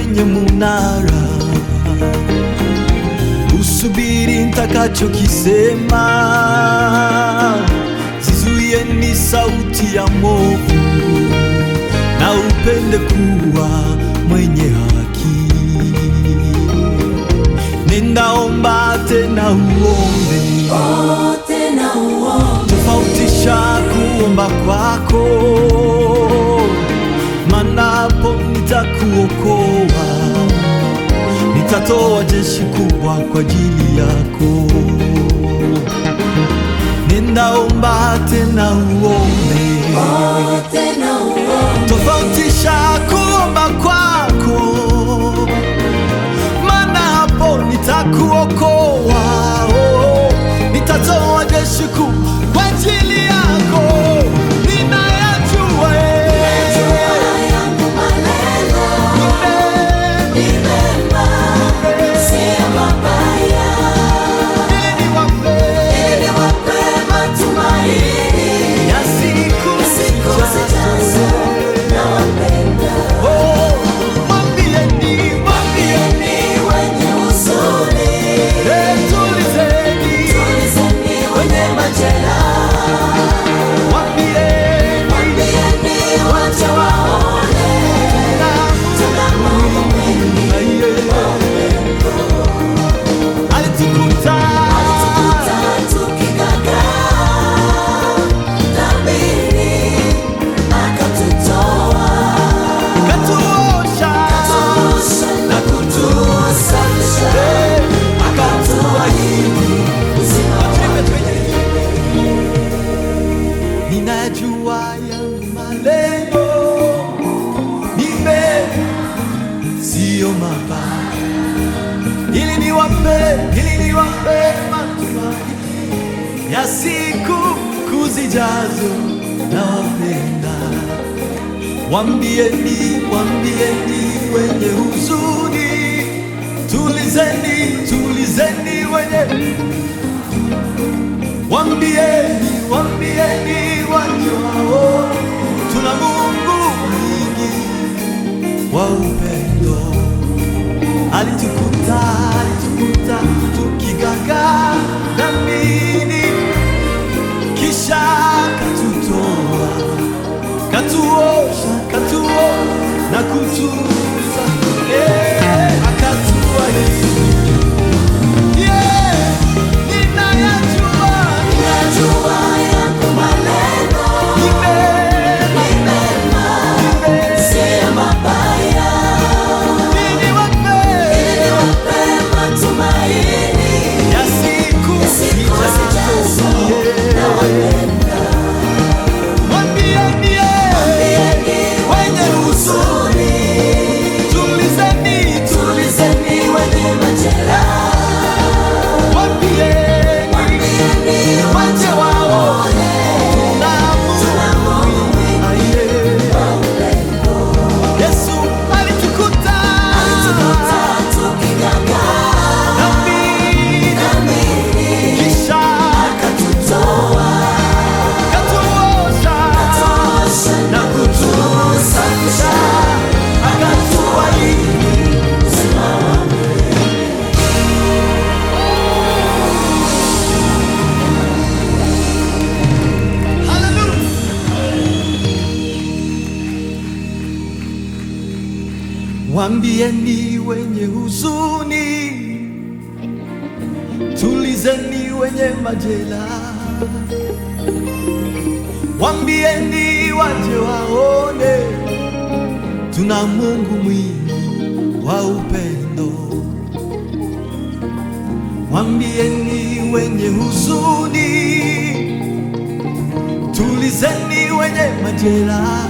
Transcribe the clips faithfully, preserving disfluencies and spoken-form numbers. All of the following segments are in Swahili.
kwenye munara, usubiri nitakachokisema, zizuie ni sauti ya mwovu, na upende kuwa mwenye haki. Nenda omba tena uombe, oh, tena uombe. Tofautisha kuomba kwako, maana hapo nitakuokoa. Nitatoa jeshi kubwa kwa ajili yako. Nenda omba tena uombe, oh, tena uombe. Tofautisha kuomba kwako, maana hapo nitakuokoa. Oh, nitatoa jeshi kubwa kwa ajili yako. Ninayajua yangu maneno ni mema, sio mabaya, ili niwape matumaini ya siku zijazo. Nawapenda. Oh, mwambieni, mwambieni wenye huzuni, eh, tulizeni, tulizeni wenye majeraha. mwambieni, Mwambieni waje waone tuna Mungu mwingi wa upendo. alitukuta Alitukuta tukigagaa dhambini, akatutoa, katuosha akatuosha na kutusafisha, akatuahidi uzima wa milele. Ninajua yangu malengo ni mema, sio mabaya, ili niwape, ili niwape matumaini ya siku kuzijazo. Nawapenda. Wambieni, wambieni wenye huzuni, tulizeni, tulizeni wenye. Wambieni, wambieni wajao, tuna Mungu mwingi wa upendo. Alitukuta, alitukuta tukigagaa dhambini, kisha katutoa, katuosha, katuosha na kutuza, eh, akatuahidi. Yeah, ninayajua, Ninajua yangu maneno ni mema, ni mema, sio mabaya, ili niwape ili niwape matumaini ya siku siku zijazo. zijazo. Nawapenda. Mwambieni, eh, Mwambieni wenye huzuni, tulizeni, tulizeni wenye majeraha. mwambieni, Mwambieni waje waone tuna Mungu mwingi wa upendo. Yesu alitukuta Alitukuta tukigagaa dhambini, dhambini, kisha akatutoa, katuosha akatuosha na kutusafisha, akatuahidi uzima wa milele. Hallelujah. Wambieni wenye huzuni, tulizeni wenye majeraha. Wambieni waje waone tuna Mungu mwingi wa upendo. Wambieni wenye huzuni, tulizeni wenye majeraha.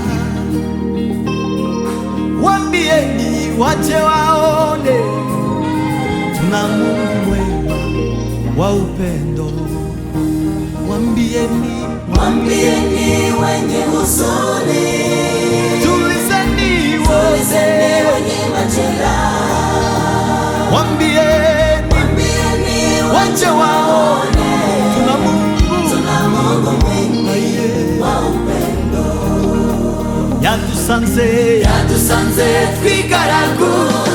Wambieni waje waone tuna Mungu mwema wa upendo. Wambieni, Mwambieni wenye huzuni, tulizeni tulizeni wote. wenye majeraha. Wambieni Mwambieni waje waje waone waone tuna Mungu tuna Mungu mwingi Aye. wa upendo. yatus yadusanze yadusanze twigaraguye